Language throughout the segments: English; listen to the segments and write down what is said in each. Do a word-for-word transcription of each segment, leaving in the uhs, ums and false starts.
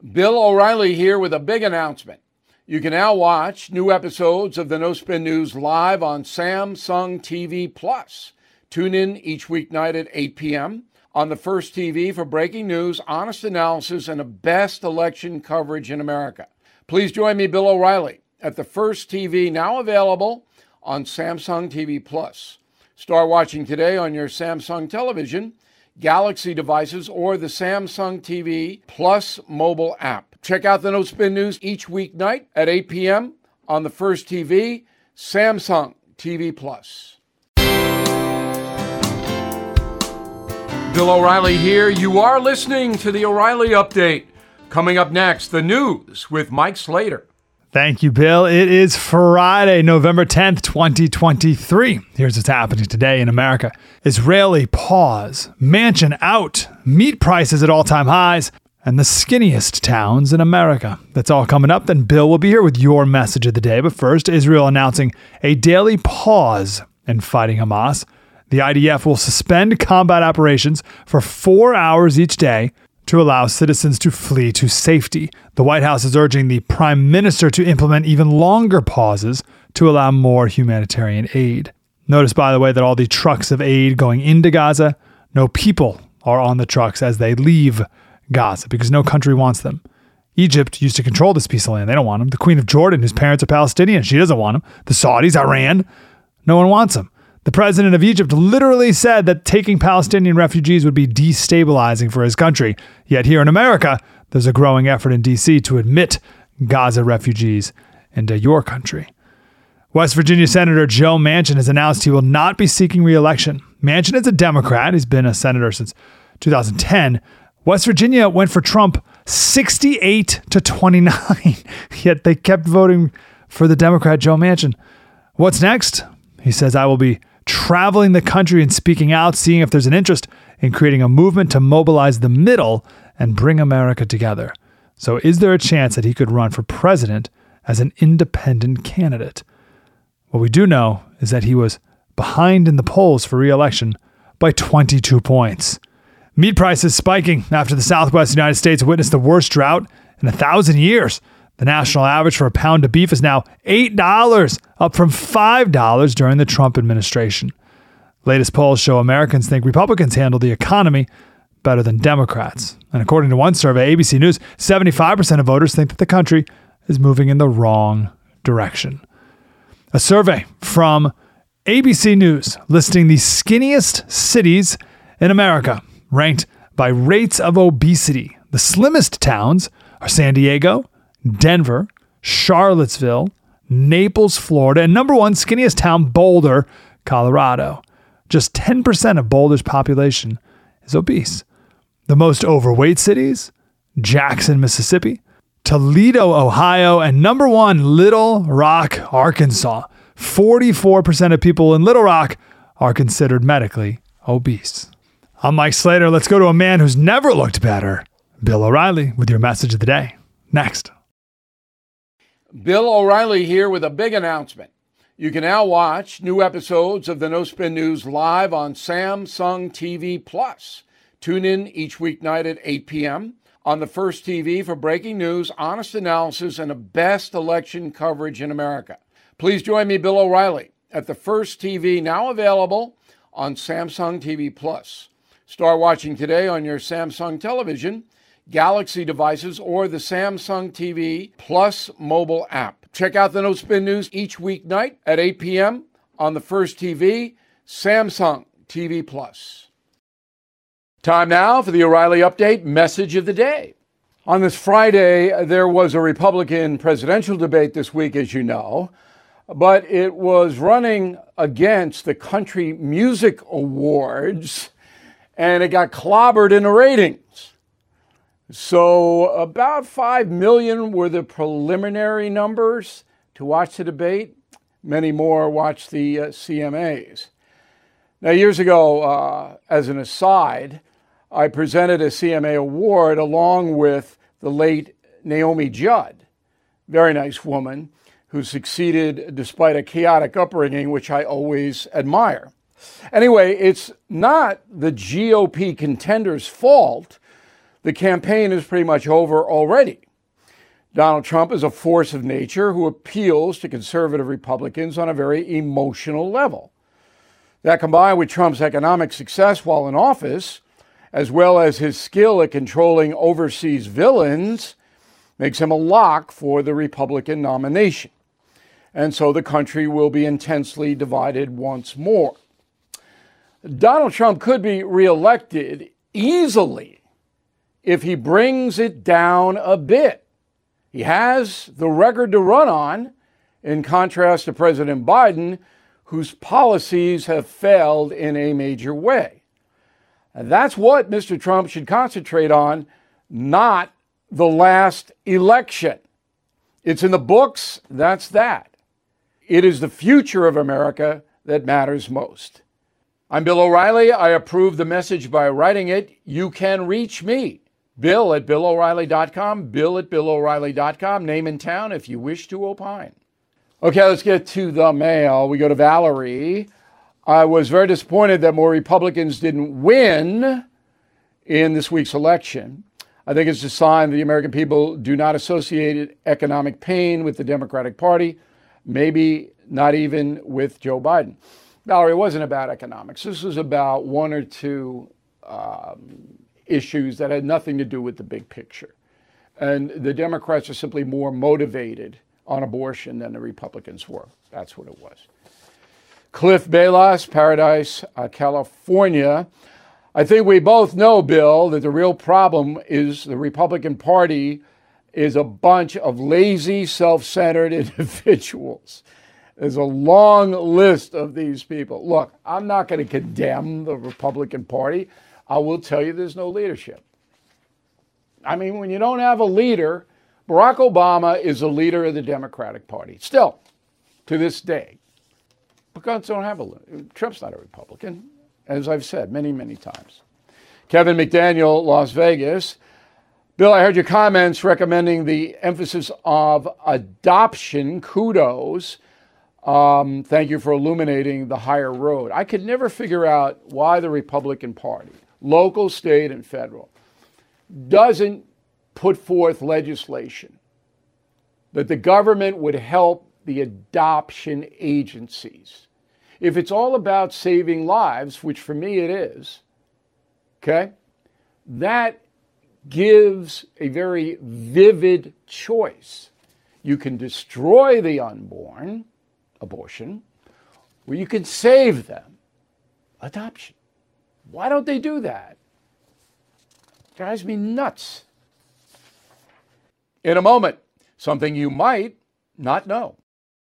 Bill O'Reilly here with a big announcement. You can now watch new episodes of the No Spin News live on Samsung T V Plus. Tune in each weeknight at eight p.m. on the First T V for breaking news, honest analysis, and the best election coverage in America. Please join me, Bill O'Reilly, at the First T V, now available on Samsung T V Plus. Start watching today on your Samsung television, Galaxy devices, or the Samsung T V Plus mobile app. Check out the No Spin News each weeknight at eight p.m. on the First T V, Samsung T V Plus. Bill O'Reilly here. You are listening to the O'Reilly Update. Coming up next, the news with Mike Slater. Thank you, Bill. It is Friday, November tenth, twenty twenty-three. Here's what's happening today in America. Israeli pause, Manchin out, meat prices at all-time highs, and the skinniest towns in America. That's all coming up. Then Bill will be here with your message of the day. But first, Israel announcing a daily pause in fighting Hamas. The I D F will suspend combat operations for four hours each day to allow citizens to flee to safety. The White House is urging the Prime Minister to implement even longer pauses to allow more humanitarian aid. Notice, by the way, that all the trucks of aid going into Gaza, no people are on the trucks as they leave Gaza because no country wants them. Egypt used to control this piece of land. They don't want them. The Queen of Jordan, whose parents are Palestinian, she doesn't want them. The Saudis, Iran, no one wants them. The president of Egypt literally said that taking Palestinian refugees would be destabilizing for his country. Yet here in America, there's a growing effort in D C to admit Gaza refugees into your country. West Virginia Senator Joe Manchin has announced he will not be seeking re-election. Manchin is a Democrat. He's been a senator since two thousand ten. West Virginia went for Trump sixty-eight to twenty-nine, yet they kept voting for the Democrat Joe Manchin. What's next? He says, I will be traveling the country and speaking out, seeing if there's an interest in creating a movement to mobilize the middle and bring America together. So is there a chance that he could run for president as an independent candidate? What we do know is that he was behind in the polls for re-election by twenty-two points. Meat prices spiking after the Southwest United States witnessed the worst drought in a thousand years. The national average for a pound of beef is now eight dollars, up from five dollars during the Trump administration. Latest polls show Americans think Republicans handle the economy better than Democrats. And according to one survey, A B C News, seventy-five percent of voters think that the country is moving in the wrong direction. A survey from A B C News listing the skinniest cities in America, ranked by rates of obesity. The slimmest towns are San Diego, Denver, Charlottesville, Naples, Florida, and number one skinniest town, Boulder, Colorado. Just ten percent of Boulder's population is obese. The most overweight cities, Jackson, Mississippi, Toledo, Ohio, and number one, Little Rock, Arkansas. forty-four percent of people in Little Rock are considered medically obese. I'm Mike Slater. Let's go to a man who's never looked better, Bill O'Reilly, with your message of the day. Next. Bill O'Reilly here with a big announcement. You can now watch new episodes of the No Spin News live on Samsung T V Plus. Tune in each weeknight at eight p.m. on the First T V for breaking news, honest analysis, and the best election coverage in America. Please join me, Bill O'Reilly, at the First T V, now available on Samsung T V Plus. Start watching today on your Samsung television, Galaxy devices, or the Samsung T V Plus mobile app. Check out the No Spin News each weeknight at eight p.m. on the First T V, Samsung T V Plus. Time now for the O'Reilly Update message of the day. On this Friday, there was a Republican presidential debate this week, as you know, but it was running against the Country Music Awards, and it got clobbered in the ratings. So about five million were the preliminary numbers to watch the debate. Many more watched the uh, C M As. Now, years ago, uh, as an aside, I presented a C M A award along with the late Naomi Judd, very nice woman who succeeded despite a chaotic upbringing, which I always admire. Anyway, it's not the G O P contenders' fault the campaign is pretty much over already. Donald Trump is a force of nature who appeals to conservative Republicans on a very emotional level. That, combined with Trump's economic success while in office, as well as his skill at controlling overseas villains, makes him a lock for the Republican nomination. And so the country will be intensely divided once more. Donald Trump could be reelected easily if he brings it down a bit. He has the record to run on, in contrast to President Biden, whose policies have failed in a major way. And that's what Mister Trump should concentrate on, not the last election. It's in the books, that's that. It is the future of America that matters most. I'm Bill O'Reilly. I approve the message by writing it. You can reach me. Bill at Bill O'Reilly dot com, Bill at Bill O'Reilly dot com, name and town if you wish to opine. Okay, let's get to the mail. We go to Valerie. I was very disappointed that more Republicans didn't win in this week's election. I think it's a sign that the American people do not associate economic pain with the Democratic Party, maybe not even with Joe Biden. Valerie, it wasn't about economics. This was about one or two um, issues that had nothing to do with the big picture. And the Democrats are simply more motivated on abortion than the Republicans were. That's what it was. Cliff Balas, Paradise, uh, California. I think we both know, Bill, that the real problem is the Republican Party is a bunch of lazy, self-centered individuals. There's a long list of these people. Look, I'm not going to condemn the Republican Party. I will tell you there's no leadership. I mean, when you don't have a leader, Barack Obama is a leader of the Democratic Party. Still, to this day. Because don't have a leader. Trump's not a Republican, as I've said many, many times. Kevin McDaniel, Las Vegas. Bill, I heard your comments recommending the emphasis of adoption. Kudos. Um, thank you for illuminating the higher road. I could never figure out why the Republican Party, local, state, and federal, doesn't put forth legislation that the government would help the adoption agencies. If it's all about saving lives, which for me it is, okay, that gives a very vivid choice. You can destroy the unborn, abortion, or you can save them, adoption. Why don't they do that? It drives me nuts. In a moment, something you might not know.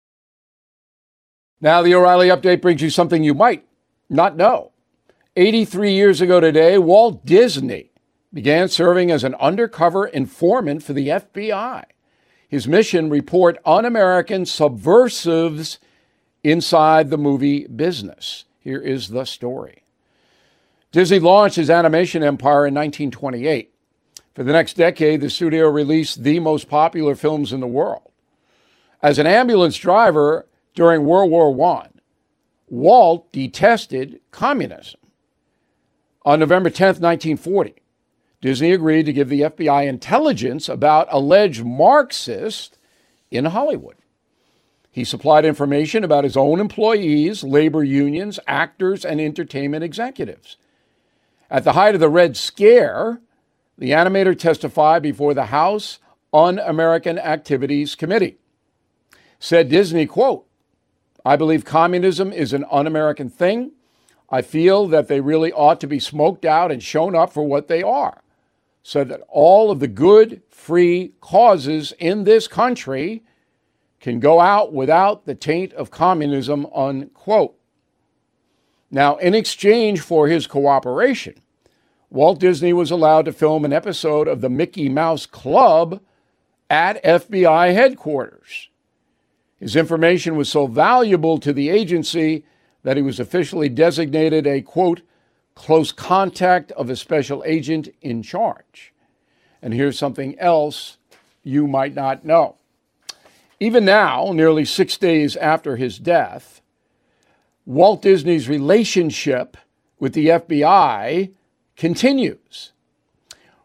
Now, the O'Reilly Update brings you something you might not know. eighty-three years ago today, Walt Disney began serving as an undercover informant for the F B I. His mission, report un-American subversives inside the movie business. Here is the story. Disney launched his animation empire in nineteen twenty-eight. For the next decade, the studio released the most popular films in the world. As an ambulance driver during World War One, Walt detested communism. On November tenth, nineteen forty, Disney agreed to give the F B I intelligence about alleged Marxists in Hollywood. He supplied information about his own employees, labor unions, actors, and entertainment executives. At the height of the Red Scare, the animator testified before the House Un-American Activities Committee. Said Disney, quote, "I believe communism is an un-American thing. I feel that they really ought to be smoked out and shown up for what they are, so that all of the good, free causes in this country can go out without the taint of communism," unquote. Now, in exchange for his cooperation, Walt Disney was allowed to film an episode of the Mickey Mouse Club at F B I headquarters. His information was so valuable to the agency that he was officially designated a, quote, close contact of a special agent in charge. And here's something else you might not know. Even now, nearly six days after his death, Walt Disney's relationship with the F B I continues.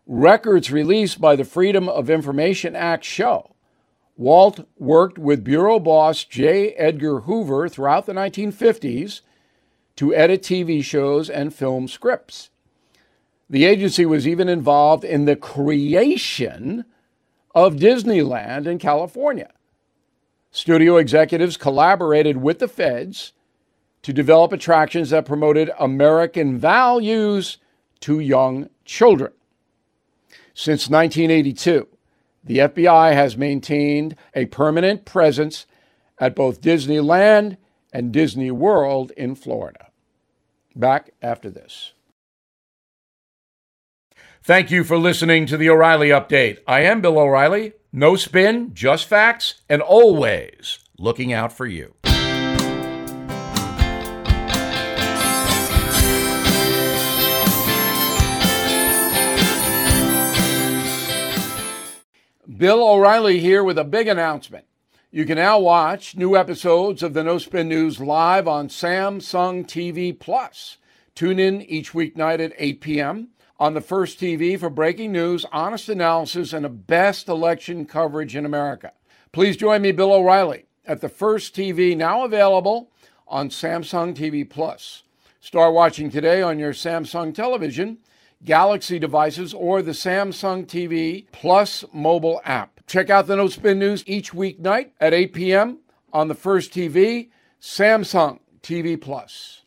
records released by the Freedom of Information Act show Walt worked with bureau boss J. Edgar Hoover throughout the nineteen fifties to edit T V shows and film scripts. The agency was even involved in the creation of Disneyland in California. Studio executives collaborated with the feds to develop attractions that promoted American values to young children. Since nineteen eighty-two, the F B I has maintained a permanent presence at both Disneyland and Disney World in Florida. Back after this. Thank you for listening to the O'Reilly Update. I am Bill O'Reilly. No spin, just facts, and always looking out for you. Bill O'Reilly here with a big announcement. You can now watch new episodes of the No Spin News live on Samsung T V Plus. Tune in each weeknight at eight p.m. on the First T V for breaking news, honest analysis, and the best election coverage in America. Please join me, Bill O'Reilly, at the First T V, now available on Samsung T V Plus. Start watching today on your Samsung television, Galaxy devices, or the Samsung T V Plus mobile app. Check out the No Spin News each weeknight at eight p.m. on the First T V, Samsung T V Plus.